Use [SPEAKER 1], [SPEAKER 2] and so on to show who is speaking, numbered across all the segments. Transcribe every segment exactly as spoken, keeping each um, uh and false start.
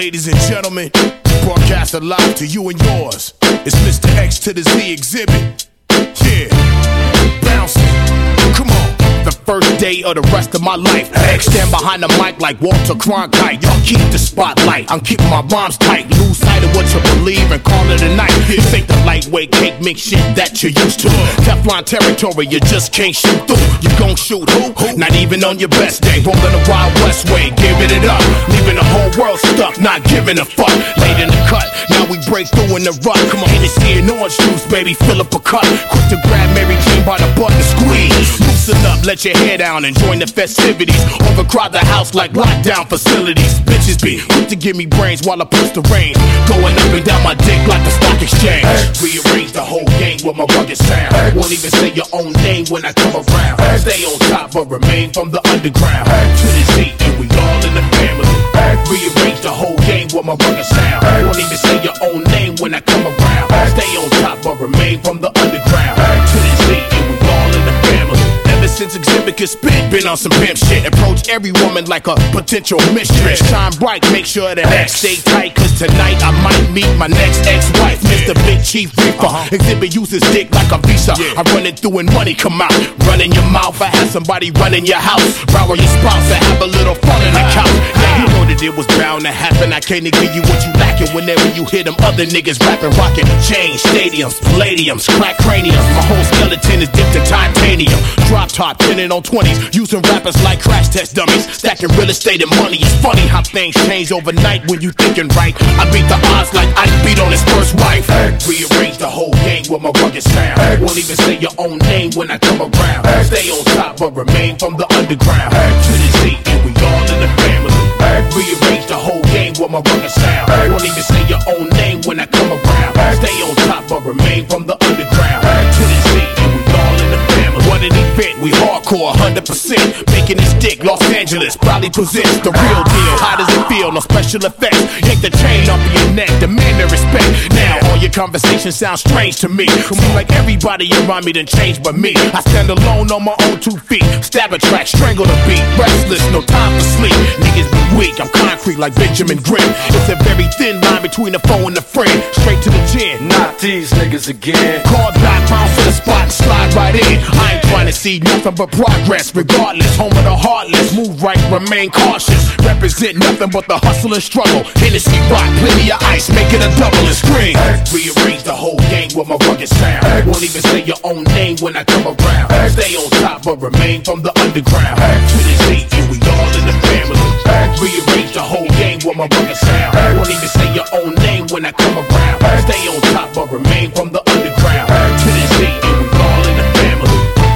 [SPEAKER 1] Ladies and gentlemen, broadcast live to you and yours. It's Mister X to the Z exhibit. Yeah, bouncing. Come on. The first day of the rest of my life. X stand behind the mic like Walter Cronkite. Y'all keep the spotlight. I'm keeping my bombs tight. Lose sight of what you believe and call it a night. This ain't the lightweight cake mix shit that you're used to. Teflon territory, you just can't shoot through. You gon' shoot who? Not even on your best day. Rolling the Wild West way, giving it up. Leaving the whole world stuck, not giving a fuck. Late in the cut, now we break through in the rut. Come on, Hennessy and orange juice, baby, fill up a cup. Quick to grab Mary Jane by the butt and squeeze. Loosen up, let your hair down and join the festivities. Overcrowd the house like lockdown facilities. Bitches be quick to give me brains while I push the rain. Going up and down my dick like the stock exchange. Rearrange the whole game with my rugged sound. Won't even say your own name when I come around. Stay on top but remain from the underground. To the Z and we all in the family. Rearrange the whole game with my rugged sound. Won't even say your own name when I come around. Stay on top but remain from the underground. To the Z and we all in the family. Ever since Exhibit could spit, been on some pimp shit. Approach every woman like a potential mistress. Shine bright, make sure that X stay tight. Cause tonight I might meet my next ex-wife, Mister Big Chief Reaper. Uh-huh. Exhibit uses dick like a visa. Yeah. I run it through and money come out. Running your mouth, I have somebody running your house. Rower your spouse and have a little fun in the couch. Now you know that it was bound to happen. I can't give you what you lacking whenever you hear them other niggas rapping, rocking. Chains, stadiums, palladiums, crack craniums. My whole skeleton is dipped in titanium. Drop top, pinning on twenties, using rappers like crash test dummies, stacking real estate and money. It's funny how things change overnight when you thinking right. I beat the odds like I beat on his first wife. Rearrange the whole game with my rugged sound. Won't even say your own name when I come around. Stay on top but remain from the underground. To the Z and we all in the family. Rearrange the whole game with my rugged sound. Won't even say your own name when I come around. Stay on top but remain from the underground. To the Z and we all in the family. What an event, we hardcore, one hundred percent. Making this dick, Los Angeles probably presents the real deal. How does it feel? No special effects. Yank the chain off of your neck, demand the respect. Now all your conversations sound strange to me. Seems like everybody around me done changed but me. I stand alone on my own two feet. Stab a track, strangle the beat. Restless, no time for sleep. Niggas be weak, I'm concrete like Benjamin Grimm. It's a very thin line between the foe and the friend. Straight to the chin.
[SPEAKER 2] Not these niggas again.
[SPEAKER 1] Call back, bounce to the spot and slide right in. I ain't trying to see nothing but progress. Regardless, home of the heartless. Move right, remain cautious. Represent nothing but the hustle and struggle. Hennessy rock, plenty of ice, make it a double and scream. Rearrange the whole game with my rugged sound. Won't even say your own name when I come around. Stay on top but remain from the underground. To the Z and we all in the family. Rearrange the whole game with my rugged sound. Won't even say your own name when I come around. Stay on top but remain from the underground. To the Z and we all in the family.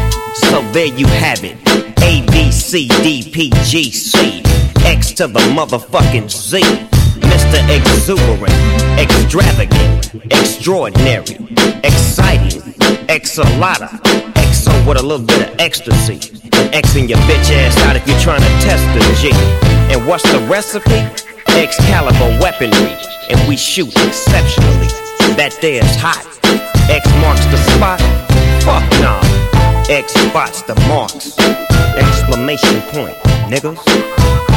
[SPEAKER 3] So there you have it. A, B, C, D, P, G, C. X to the motherfucking Z. Mister Exuberant, extravagant, extraordinary, exciting, X-a-lotta, X-o with a little bit of ecstasy. Xing your bitch ass out if you're trying to test the G. And what's the recipe? Excalibur weaponry, and we shoot exceptionally. That there's hot. X marks the spot. Fuck nah. X spots the marks. Exclamation point, niggas.